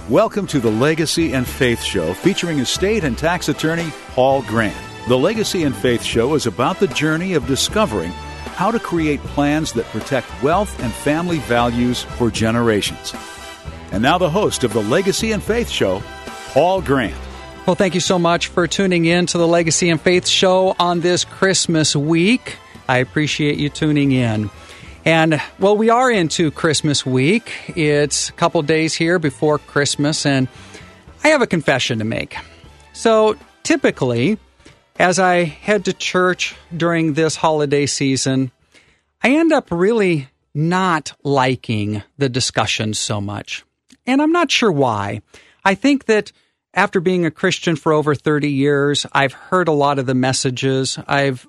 Welcome to the Legacy and Faith Show, featuring estate and tax attorney Paul Grant. The Legacy and Faith Show is about the journey of discovering how to create plans that protect wealth and family values for generations. And now the host of the Legacy and Faith Show, Paul Grant. Well, thank you so much for tuning in to the Legacy and Faith Show on this Christmas week. I appreciate you tuning in. And, well, we are into Christmas week. It's a couple days here before Christmas, and I have a confession to make. So, typically, as I head to church during this holiday season, I end up really not liking the discussion so much. And I'm not sure why. I think that after being a Christian for over 30 years, I've heard a lot of the messages.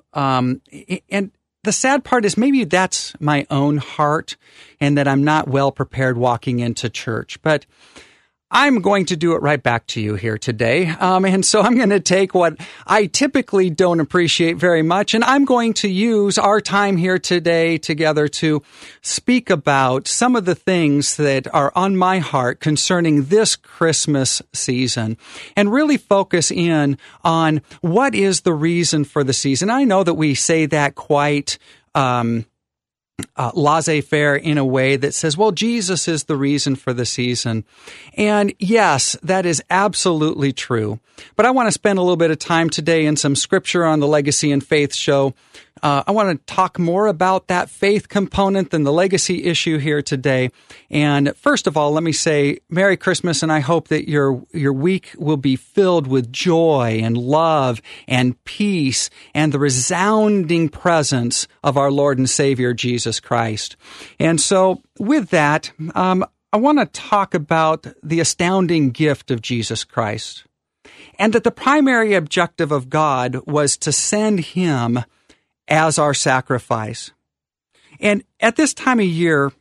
And the sad part is maybe that's my own heart and that I'm not well prepared walking into church. But I'm going to do it right back to you here today. And so I'm going to take what I typically don't appreciate very much, and I'm going to use our time here today together to speak about some of the things that are on my heart concerning this Christmas season and really focus in on what is the reason for the season. I know that we say that quite laissez-faire in a way that says, well, Jesus is the reason for the season. And yes, that is absolutely true. But I want to spend a little bit of time today in some scripture on the Legacy and Faith Show. I want to talk more about that faith component than the legacy issue here today. And first of all, let me say Merry Christmas, and I hope that your week will be filled with joy and love and peace and the resounding presence of our Lord and Savior, Jesus Christ. And so with that, I want to talk about the astounding gift of Jesus Christ, and that the primary objective of God was to send Him as our sacrifice. And at this time of year,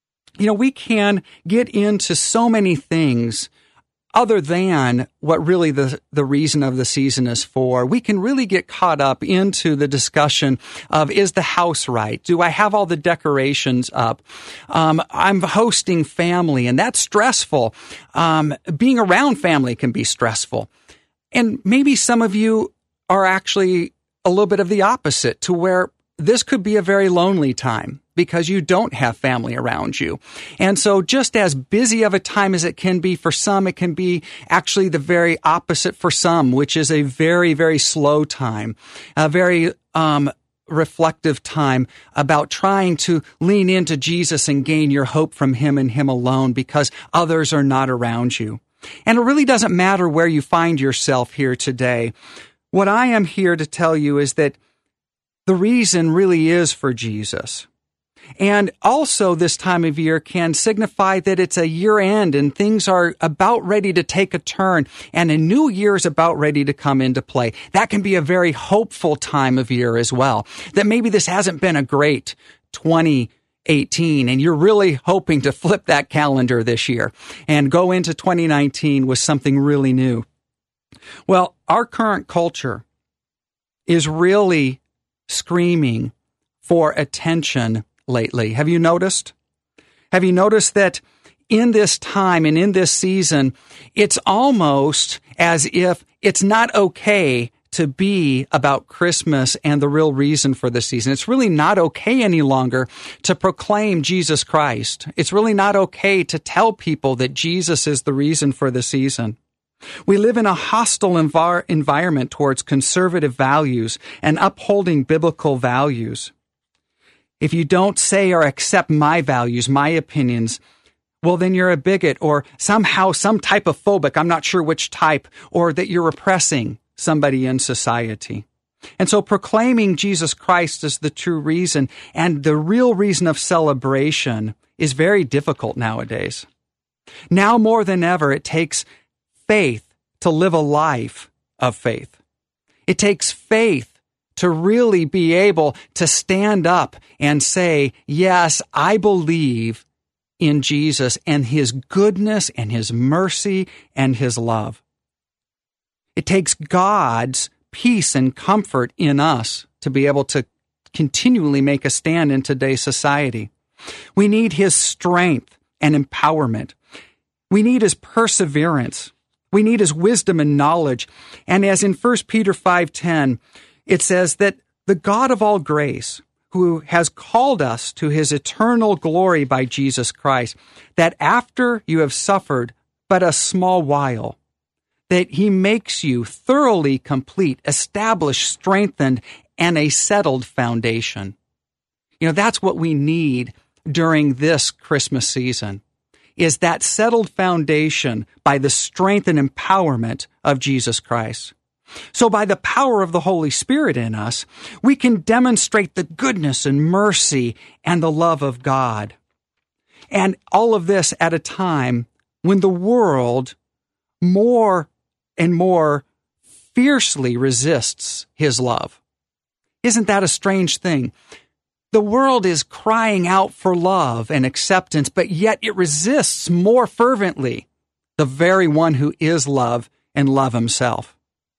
we can get into so many things other than what really the reason of the season is for. We can really get caught up into the discussion of, is the house right? Do I have all the decorations up? I'm hosting family, and that's stressful. Being around family can be stressful. And maybe some of you are actually a little bit of the opposite, to where this could be a very lonely time because you don't have family around you. And so just as busy of a time as it can be for some, it can be actually the very opposite for some, which is a very, very slow time, a very reflective time about trying to lean into Jesus and gain your hope from Him and Him alone because others are not around you. And it really doesn't matter where you find yourself here today. What I am here to tell you is that the reason really is for Jesus. And also this time of year can signify that it's a year end and things are about ready to take a turn and a new year is about ready to come into play. That can be a very hopeful time of year as well. That maybe this hasn't been a great 2018 and you're really hoping to flip that calendar this year and go into 2019 with something really new. Well, our current culture is really screaming for attention lately. Have you noticed? Have you noticed that in this time and in this season, it's almost as if it's not okay to be about Christmas and the real reason for the season. It's really not okay any longer to proclaim Jesus Christ. It's really not okay to tell people that Jesus is the reason for the season. We live in a hostile environment towards conservative values and upholding biblical values. If you don't say or accept my values, my opinions, well, then you're a bigot or somehow some type of phobic, I'm not sure which type, or that you're repressing somebody in society. And so proclaiming Jesus Christ as the true reason and the real reason of celebration is very difficult nowadays. Now more than ever, it takes faith to live a life of faith. It takes faith to really be able to stand up and say, yes, I believe in Jesus and His goodness and His mercy and His love. It takes God's peace and comfort in us to be able to continually make a stand in today's society. We need His strength and empowerment. We need his perseverance. We need his wisdom and knowledge. And as in 1 Peter 5:10, it says that the God of all grace, who has called us to his eternal glory by Jesus Christ, that after you have suffered but a small while, that he makes you thoroughly complete, established, strengthened, and a settled foundation. That's what we need during this Christmas season, is that settled foundation by the strength and empowerment of Jesus Christ. So by the power of the Holy Spirit in us, we can demonstrate the goodness and mercy and the love of God. And all of this at a time when the world more and more fiercely resists his love. Isn't that a strange thing? The world is crying out for love and acceptance, but yet it resists more fervently the very one who is love and love himself.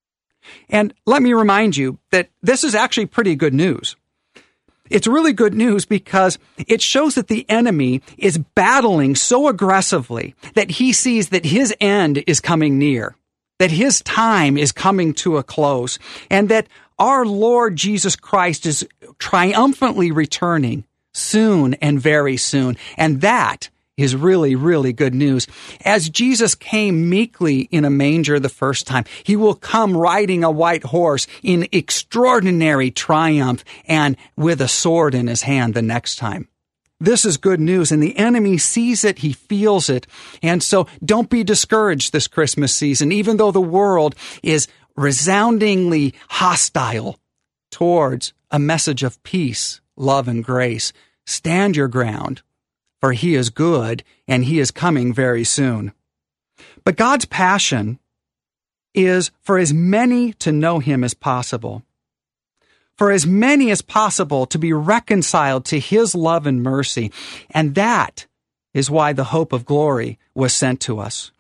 And let me remind you that this is actually pretty good news. It's really good news because it shows that the enemy is battling so aggressively that he sees that his end is coming near, that his time is coming to a close, and that our Lord Jesus Christ is triumphantly returning soon and very soon. And that is really, really good news. As Jesus came meekly in a manger the first time, he will come riding a white horse in extraordinary triumph and with a sword in his hand the next time. This is good news, and the enemy sees it, he feels it. And so don't be discouraged this Christmas season, even though the world is resoundingly hostile towards a message of peace, love, and grace. Stand your ground, for he is good, and he is coming very soon. But God's passion is for as many to know him as possible, for as many as possible to be reconciled to his love and mercy, and that is why the hope of glory was sent to us.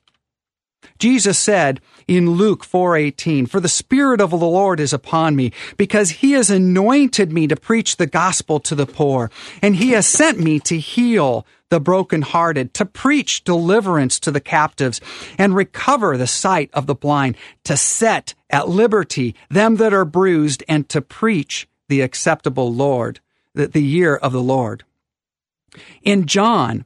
Jesus said in Luke 4:18, "For the Spirit of the Lord is upon me, because he has anointed me to preach the gospel to the poor, and he has sent me to heal the brokenhearted, to preach deliverance to the captives, and recover the sight of the blind, to set at liberty them that are bruised, and to preach the acceptable Lord, the year of the Lord." In John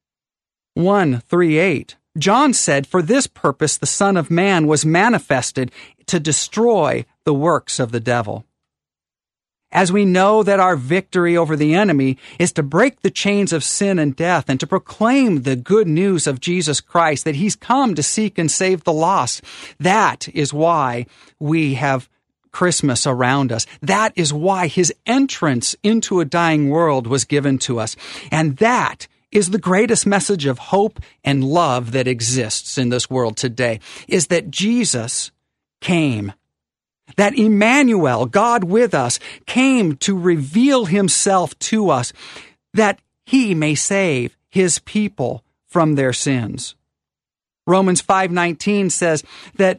1:3-8, John said, "For this purpose the Son of Man was manifested, to destroy the works of the devil." As we know that our victory over the enemy is to break the chains of sin and death and to proclaim the good news of Jesus Christ, that he's come to seek and save the lost, that is why we have Christmas around us. That is why his entrance into a dying world was given to us. And that is the greatest message of hope and love that exists in this world today, is that Jesus came. That Emmanuel, God with us, came to reveal himself to us, that he may save his people from their sins. Romans 5:19 says that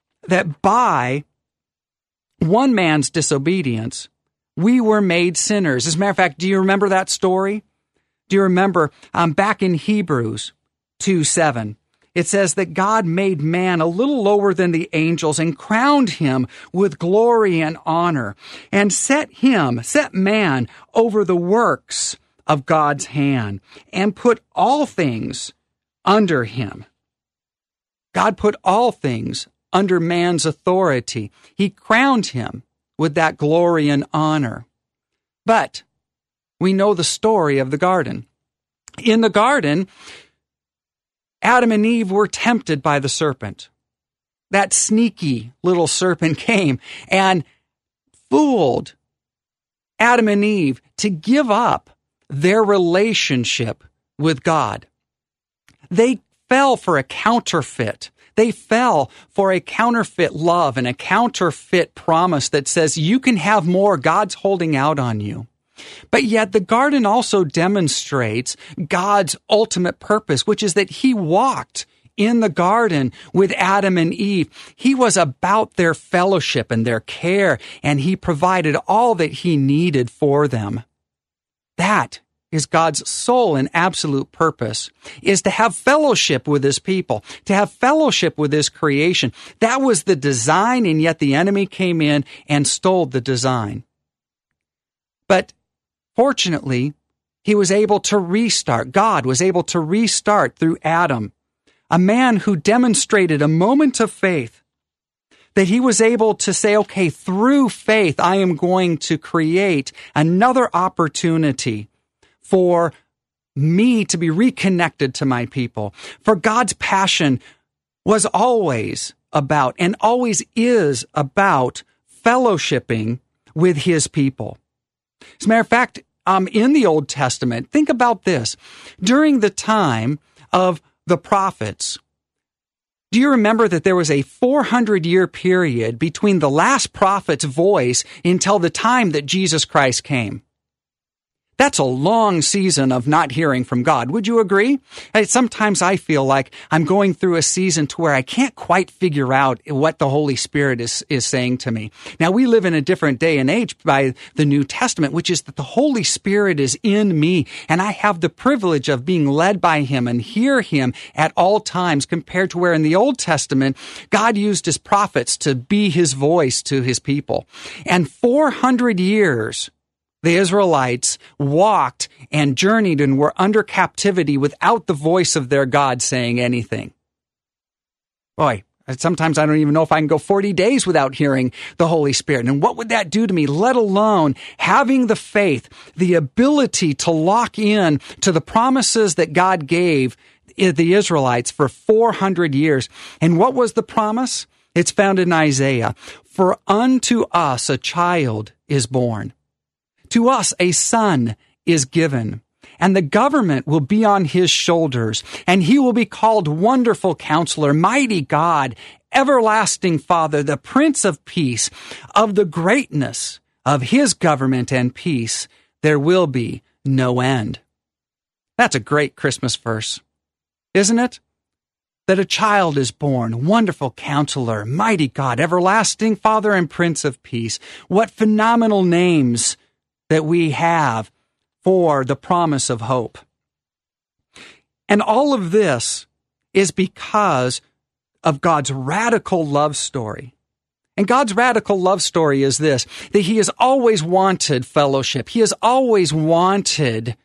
by one man's disobedience, we were made sinners. As a matter of fact, do you remember that story? Do you remember back in Hebrews 2:7? It says that God made man a little lower than the angels and crowned him with glory and honor, and set man over the works of God's hand, and put all things under him. God put all things under man's authority. He crowned him with that glory and honor. But we know the story of the garden. In the garden, Adam and Eve were tempted by the serpent. That sneaky little serpent came and fooled Adam and Eve to give up their relationship with God. They fell for a counterfeit. They fell for a counterfeit love and a counterfeit promise that says you can have more, God's holding out on you. But yet the garden also demonstrates God's ultimate purpose, which is that he walked in the garden with Adam and Eve. He was about their fellowship and their care, and he provided all that he needed for them. That is God's sole and absolute purpose, is to have fellowship with his people, to have fellowship with his creation. That was the design, and yet the enemy came in and stole the design. But fortunately, he was able to restart. God was able to restart through Adam, a man who demonstrated a moment of faith, that he was able to say, okay, through faith, I am going to create another opportunity for me to be reconnected to my people. For God's passion was always about, and always is about, fellowshipping with his people. As a matter of fact, in the Old Testament, think about this. During the time of the prophets, do you remember that there was a 400-year period between the last prophet's voice until the time that Jesus Christ came? That's a long season of not hearing from God. Would you agree? Sometimes I feel like I'm going through a season to where I can't quite figure out what the Holy Spirit is saying to me. Now, we live in a different day and age by the New Testament, which is that the Holy Spirit is in me, and I have the privilege of being led by him and hear him at all times, compared to where in the Old Testament, God used his prophets to be his voice to his people. And 400 years, the Israelites walked and journeyed and were under captivity without the voice of their God saying anything. Boy, sometimes I don't even know if I can go 40 days without hearing the Holy Spirit. And what would that do to me, let alone having the faith, the ability to lock in to the promises that God gave the Israelites for 400 years. And what was the promise? It's found in Isaiah. For unto us a child is born. To us a son is given, and the government will be on his shoulders, and he will be called Wonderful Counselor, Mighty God, Everlasting Father, the Prince of Peace. Of the greatness of his government and peace, there will be no end. That's a great Christmas verse, isn't it? That a child is born, Wonderful Counselor, Mighty God, Everlasting Father, and Prince of Peace. What phenomenal names that we have for the promise of hope. And all of this is because of God's radical love story. And God's radical love story is this, that he has always wanted fellowship. He has always wanted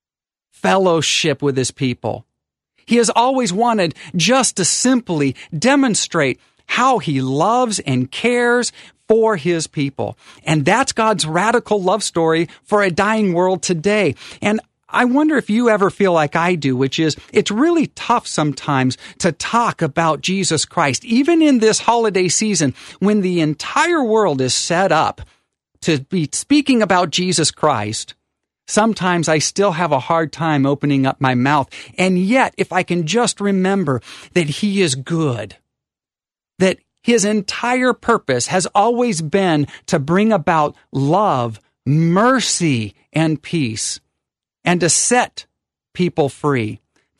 fellowship with his people. He has always wanted just to simply demonstrate how he loves and cares for his people. And that's God's radical love story for a dying world today. And I wonder if you ever feel like I do, which is it's really tough sometimes to talk about Jesus Christ, even in this holiday season when the entire world is set up to be speaking about Jesus Christ. Sometimes I still have a hard time opening up my mouth. And yet, if I can just remember that he is good, that his entire purpose has always been to bring about love, mercy, and peace, and to set people free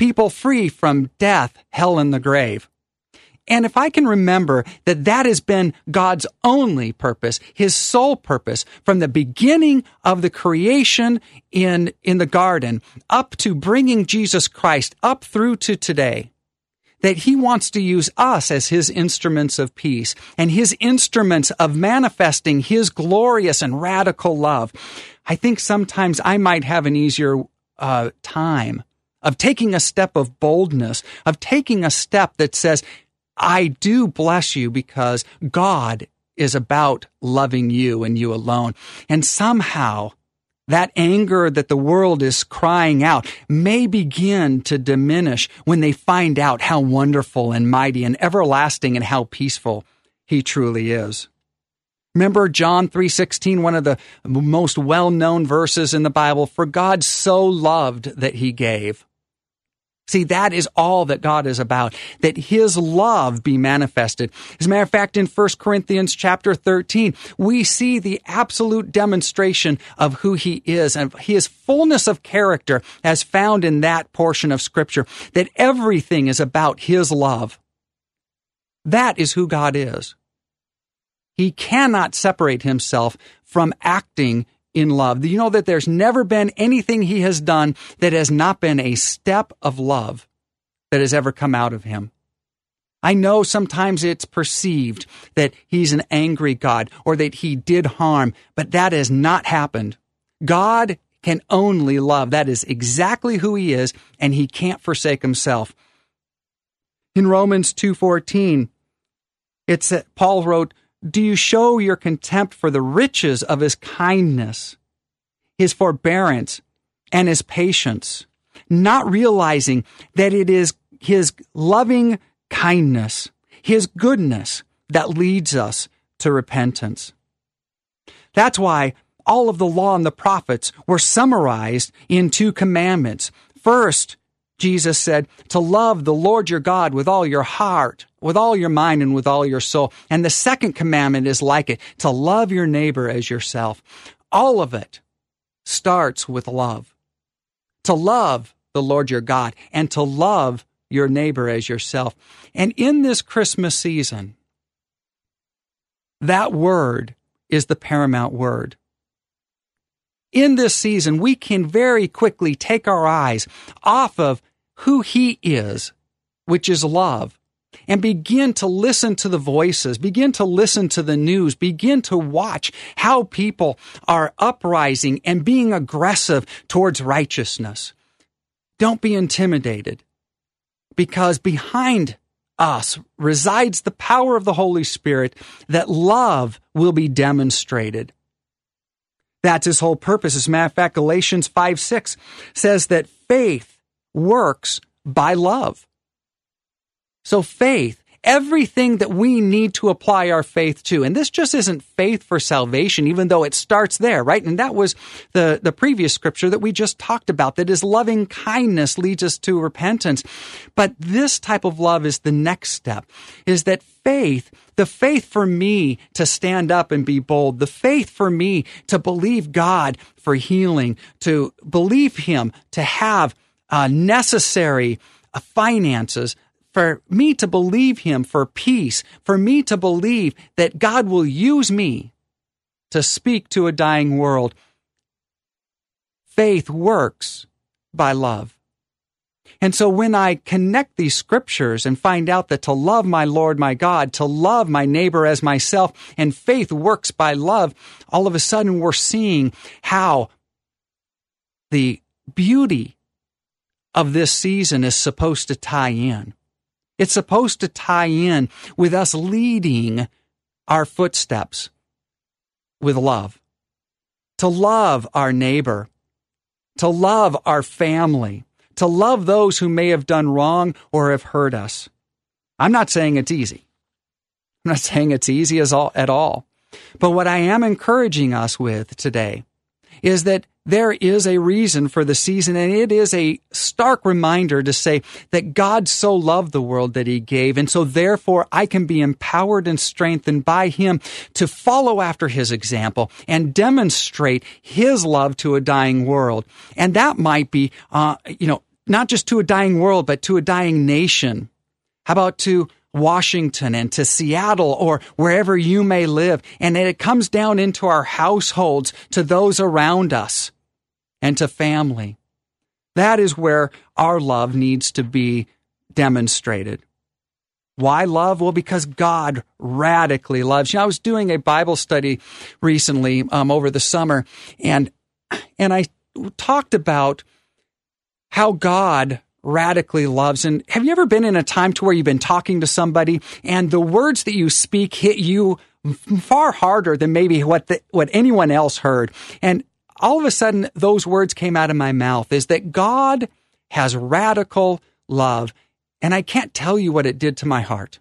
from death, hell, and the grave. And if I can remember that that has been God's only purpose, his sole purpose, from the beginning of the creation in the garden, up to bringing Jesus Christ up through to today, that he wants to use us as his instruments of peace and his instruments of manifesting his glorious and radical love. I think sometimes I might have an easier time of taking a step of boldness, of taking a step that says, I do bless you because God is about loving you and you alone. And somehow that anger that the world is crying out may begin to diminish when they find out how wonderful and mighty and everlasting and how peaceful he truly is. Remember John 3:16, one of the most well-known verses in the Bible, for God so loved that he gave. See, that is all that God is about, that his love be manifested. As a matter of fact, in 1 Corinthians chapter 13, we see the absolute demonstration of who he is and his fullness of character as found in that portion of Scripture, that everything is about his love. That is who God is. He cannot separate himself from acting in love. You know that there's never been anything he has done that has not been a step of love that has ever come out of him. I know sometimes it's perceived that he's an angry God or that he did harm, but that has not happened. God can only love. That is exactly who he is, and he can't forsake himself. In Romans 2:14, Paul wrote, "Do you show your contempt for the riches of his kindness, his forbearance, and his patience, not realizing that it is his loving kindness, his goodness that leads us to repentance?" That's why all of the law and the prophets were summarized in 2 commandments. First, Jesus said to love the Lord your God with all your heart, with all your mind, and with all your soul. And the second commandment is like it, to love your neighbor as yourself. All of it starts with love. To love the Lord your God and to love your neighbor as yourself. And in this Christmas season, that word is the paramount word. In this season, we can very quickly take our eyes off of who he is, which is love, and begin to listen to the voices, begin to listen to the news, begin to watch how people are uprising and being aggressive towards righteousness. Don't be intimidated, because behind us resides the power of the Holy Spirit, that love will be demonstrated. That's his whole purpose. As a matter of fact, Galatians 5:6 says that faith works by love. So faith, everything that we need to apply our faith to, and this just isn't faith for salvation, even though it starts there, right? And that was the previous scripture that we just talked about, that his loving kindness leads us to repentance. But this type of love is the next step, is that faith, the faith for me to stand up and be bold, the faith for me to believe God for healing, to believe him to have necessary finances, for me to believe him for peace, for me to believe that God will use me to speak to a dying world. Faith works by love. And so when I connect these scriptures and find out that to love my Lord, my God, to love my neighbor as myself, and faith works by love, all of a sudden we're seeing how the beauty of this season is supposed to tie in. It's supposed to tie in with us leading our footsteps with love. To love our neighbor, to love our family, to love those who may have done wrong or have hurt us. I'm not saying it's easy. I'm not saying it's easy at all. But what I am encouraging us with today is that there is a reason for the season, and it is a stark reminder to say that God so loved the world that he gave, and so therefore I can be empowered and strengthened by him to follow after his example and demonstrate his love to a dying world. And that might be, not just to a dying world, but to a dying nation. How about to Washington and to Seattle or wherever you may live, and it comes down into our households, to those around us, and to family. That is where our love needs to be demonstrated. Why love? Well, because God radically loves. I was doing a Bible study recently over the summer, and I talked about how God radically loves. And have you ever been in a time to where you've been talking to somebody and the words that you speak hit you far harder than maybe what anyone else heard? And all of a sudden, those words came out of my mouth, is that God has radical love. And I can't tell you what it did to my heart.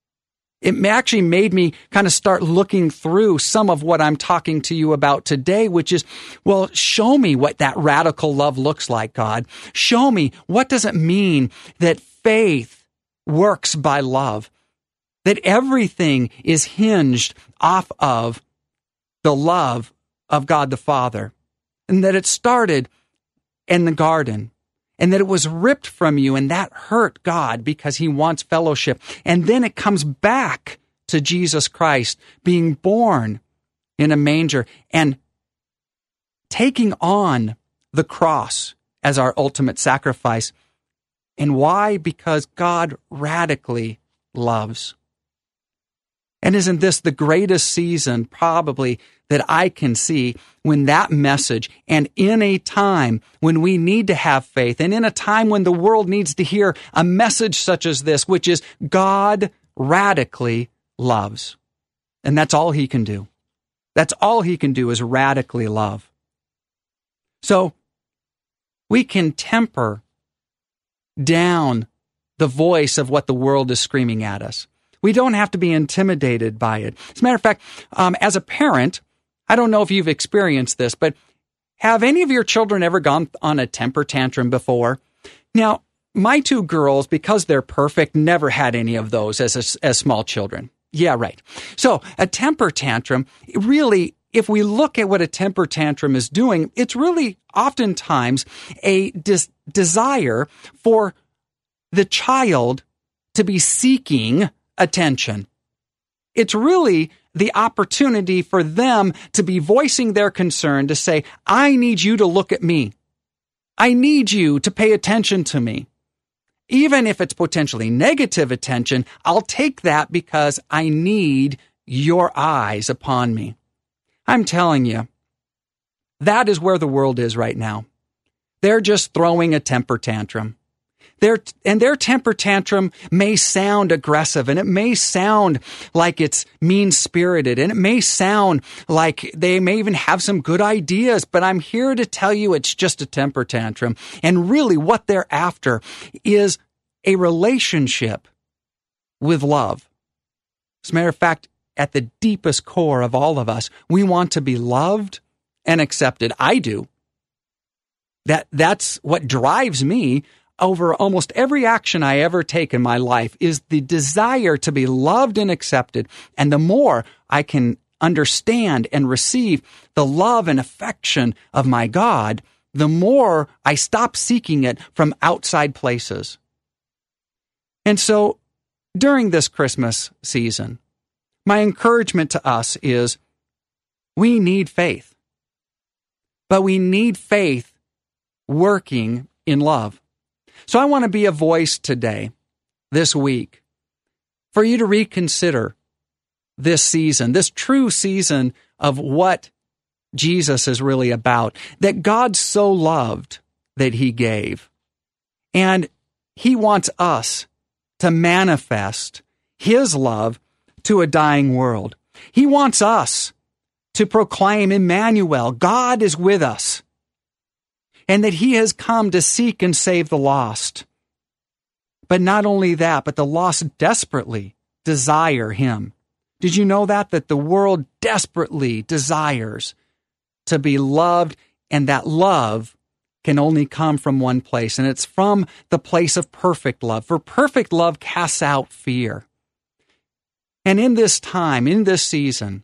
It actually made me kind of start looking through some of what I'm talking to you about today, which is, well, show me what that radical love looks like, God. Show me, what does it mean that faith works by love? That everything is hinged off of the love of God the Father. And that it started in the garden. And that it was ripped from you, and that hurt God because he wants fellowship. And then it comes back to Jesus Christ being born in a manger and taking on the cross as our ultimate sacrifice. And why? Because God radically loves. And isn't this the greatest season probably that I can see when that message, and in a time when we need to have faith, and in a time when the world needs to hear a message such as this, which is God radically loves. And that's all he can do. That's all he can do is radically love. So we can temper down the voice of what the world is screaming at us. We don't have to be intimidated by it. As a matter of fact, as a parent, I don't know if you've experienced this, but have any of your children ever gone on a temper tantrum before? Now, my two girls, because they're perfect, never had any of those as small children. Yeah, right. So a temper tantrum, really, if we look at what a temper tantrum is doing, it's really oftentimes a desire for the child to be seeking attention. It's really the opportunity for them to be voicing their concern, to say, I need you to look at me. I need you to pay attention to me. Even if it's potentially negative attention, I'll take that because I need your eyes upon me. I'm telling you, that is where the world is right now. They're just throwing a temper tantrum. Their temper tantrum may sound aggressive, and it may sound like it's mean-spirited, and it may sound like they may even have some good ideas, but I'm here to tell you it's just a temper tantrum. And really what they're after is a relationship with love. As a matter of fact, at the deepest core of all of us, we want to be loved and accepted. I do. That's what drives me over almost every action I ever take in my life, is the desire to be loved and accepted. And the more I can understand and receive the love and affection of my God, the more I stop seeking it from outside places. And so during this Christmas season, my encouragement to us is we need faith, but we need faith working in love. So I want to be a voice today, this week, for you to reconsider this season, this true season of what Jesus is really about, that God so loved that he gave. And he wants us to manifest his love to a dying world. He wants us to proclaim Emmanuel, God is with us, and that he has come to seek and save the lost. But not only that, but the lost desperately desire him. Did you know that the world desperately desires to be loved, and that love can only come from one place, and it's from the place of perfect love. For perfect love casts out fear. And in this time, in this season,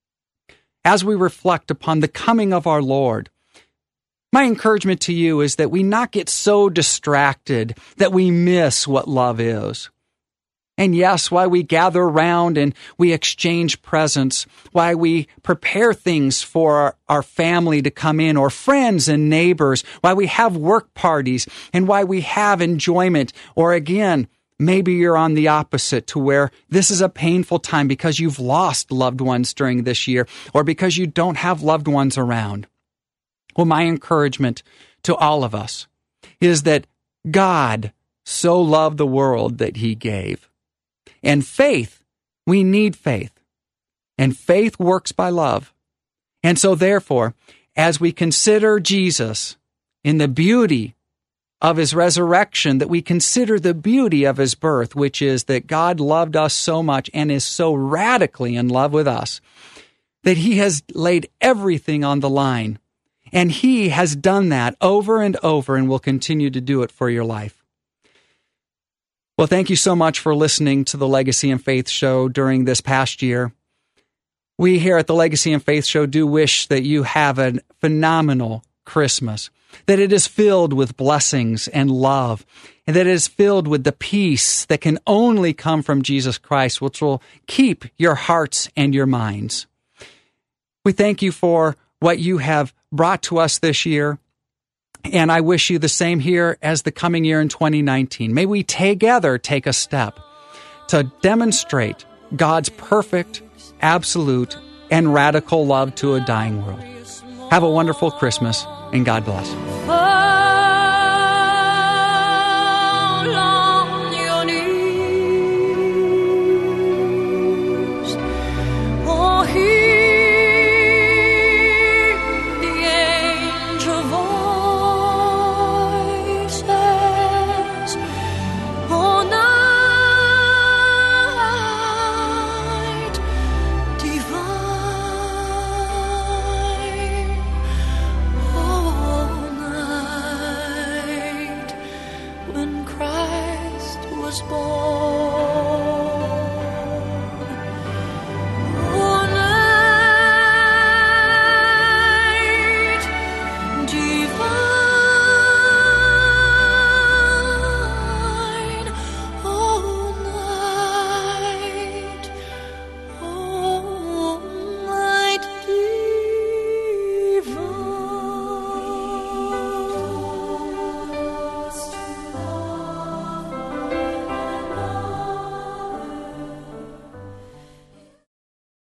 as we reflect upon the coming of our Lord, my encouragement to you is that we not get so distracted that we miss what love is. And yes, why we gather around and we exchange presents, why we prepare things for our family to come in, or friends and neighbors, why we have work parties, and why we have enjoyment. Or again, maybe you're on the opposite, to where this is a painful time because you've lost loved ones during this year, or because you don't have loved ones around. Well, my encouragement to all of us is that God so loved the world that he gave. And faith, we need faith. And faith works by love. And so therefore, as we consider Jesus in the beauty of his resurrection, that we consider the beauty of his birth, which is that God loved us so much and is so radically in love with us, that he has laid everything on the line. And he has done that over and over and will continue to do it for your life. Well, thank you so much for listening to the Legacy and Faith Show during this past year. We here at the Legacy and Faith Show do wish that you have a phenomenal Christmas, that it is filled with blessings and love, and that it is filled with the peace that can only come from Jesus Christ, which will keep your hearts and your minds. We thank you for what you have brought to us this year. And I wish you the same here as the coming year in 2019. May we together take a step to demonstrate God's perfect, absolute, and radical love to a dying world. Have a wonderful Christmas, and God bless.